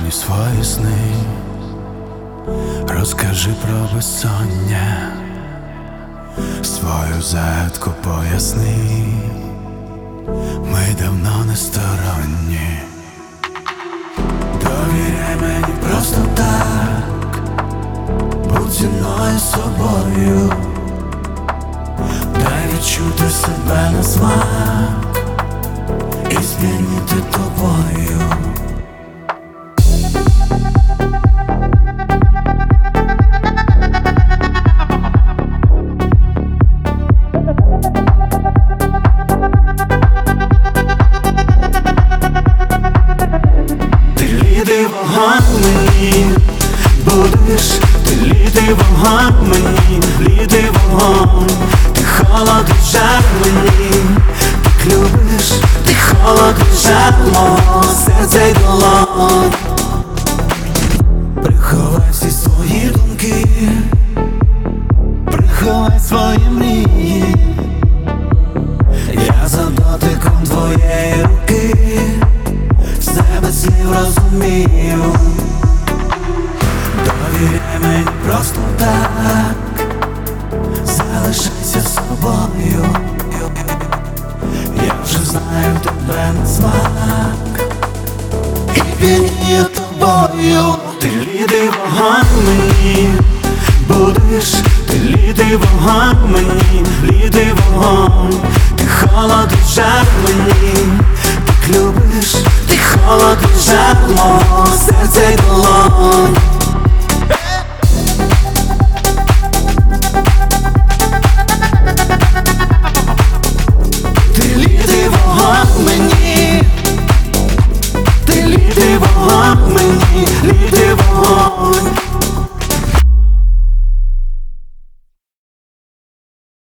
мені свої сни, розкажи про безсоння, свою загадку поясни, ми давно не сторонні. Довіряй мені просто так, будь зі мною собою, дай відчути себе на смак і змінити тобою. Ти літий вогонь мені, будеш, ти літий вогонь мені, літий вогонь, ти холод і жар мені, так любиш, ти холод і жар мого серця й долонь. Приховай всі свої думки, приховай свої мрії, я за дотиком твоєї руки все без слів розумію. Довіряй мені просто так, залишайся собою, я вже знаю тебе на смак і п'янію тобою. Ти літий вогонь мені, будеш, ти літий вогонь мені, літий вогонь, ти холод і жар мені, так любиш, ти холод і жар мого серця й долонь.